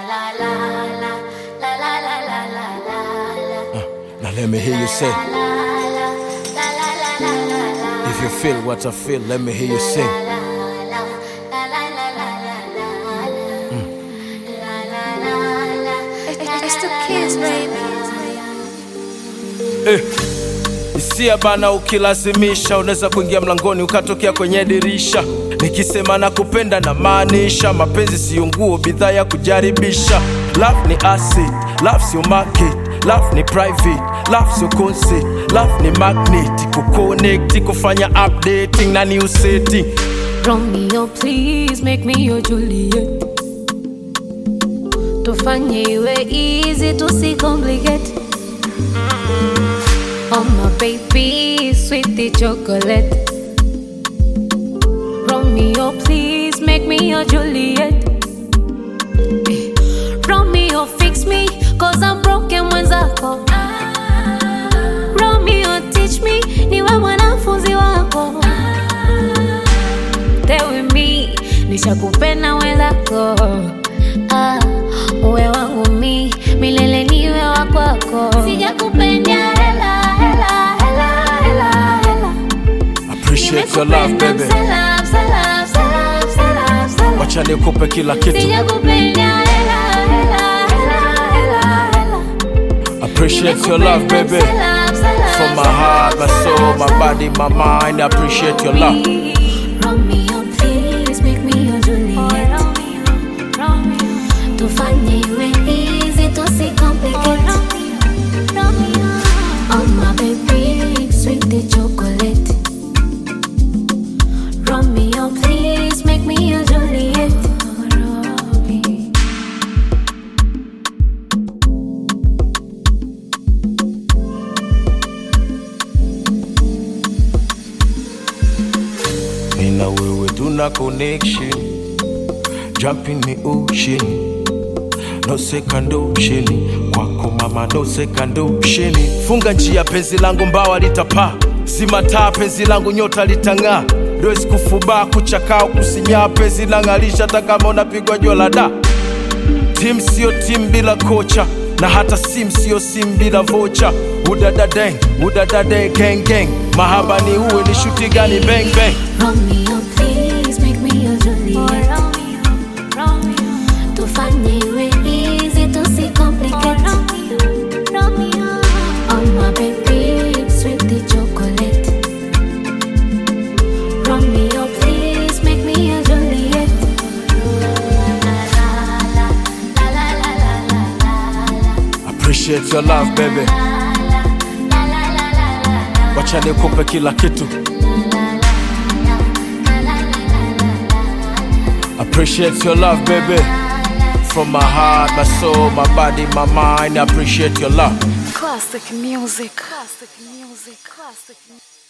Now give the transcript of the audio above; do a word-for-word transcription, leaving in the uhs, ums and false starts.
Now let me hear you say, if you feel what I feel, let me hear you sing. Mm. It's the kids, baby. Eh. Isia bana ukilazimisha, unaweza kuingia mlangoni ukatokea kwenye dirisha. Nikisema na kupenda na maanisha, mapenzi siyo nguo, bidhaa ya kujaribisha. Love ni acid, love siyo market, love ni private, love siyo concert, love ni magnet, kuconnect, kufanya updating na new setting. Romeo, please make me your Juliet. Tufanye iwe easy, tusicomplicate. Oh my baby, sweetie chocolate. Romeo, please make me your Juliet. eh. Romeo, fix me, cause I'm broken mwenzako. Romeo, teach me, niwe mwanafunzi wako. Stay with me, nishakupenda mwenzako. Ah, uwe wangu mi, milele niwe wakwako. Sijakupenda hela, hela, hela, hela, hela. Appreciate your love, baby. Salam, salam, salam, salam, salam. Wacha nikupe kila kitu. Sijakupenda hela, hela, hela, hela, hela. Appreciate your love, baby. Salam, salam, From my heart, my soul, my body, my mind, I appreciate your love. Romeo, please make me your Juliet. Tufanye iwe easy, tusicomplicate. Oh my baby, sweetie chocolate. Romeo, please make me your Juliet. Mina wewe tuna connection, jump in the ocean. No second option, kwako mama no second option. Funga njia penzi langu mbawa litapaa, zima taa penzi langu nyota litang'aa. Dois kufuba kuchakao kusinya penzi langalisha takama unapigwa jua la da. Team sio team bila kocha, na hata sim sio sim bila vocha. Udada dang, udada dang, gang gang. Mahaba ni uwe ni shuti gani bang bang. Romeo, please make me your Juliet. Tufanye iwe easy, tusicomplicate. Oh my baby, sweetie chocolate. Romeo, please make me your Juliet. Appreciate your love, baby. Wacha nikupe kila kitu. Appreciate your love, baby. From my heart, my soul, my body, my mind, I appreciate your love. Classic music. Classic music. Classic music.